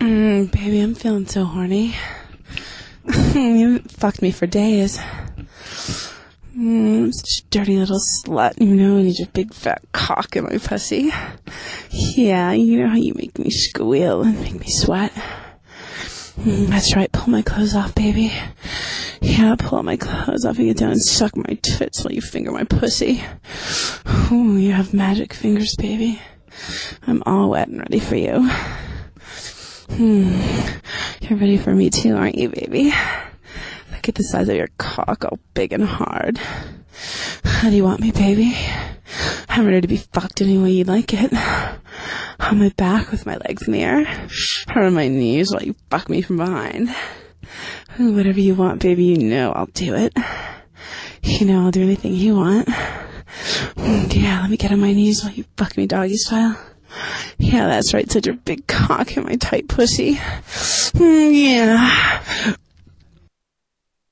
Baby, I'm feeling so horny. You fucked me for days. Such a dirty little slut, you know, and your big fat cock in my pussy. Yeah, you know how you make me squeal and make me sweat. That's right, pull my clothes off, baby. Yeah, pull all my clothes off and get down and suck my tits while you finger my pussy. Ooh, you have magic fingers, baby. I'm all wet and ready for you. You're ready for me too, aren't you, baby? Look at the size of your cock, all big and hard. How do you want me, baby? I'm ready to be fucked any way you like it. On my back with my legs in the air, or on my knees while you fuck me from behind. Ooh, whatever you want, baby, you know I'll do it. You know I'll do anything you want. Yeah, let me get on my knees while you fuck me doggy style. Yeah, that's right, such a big cock in my tight pussy. You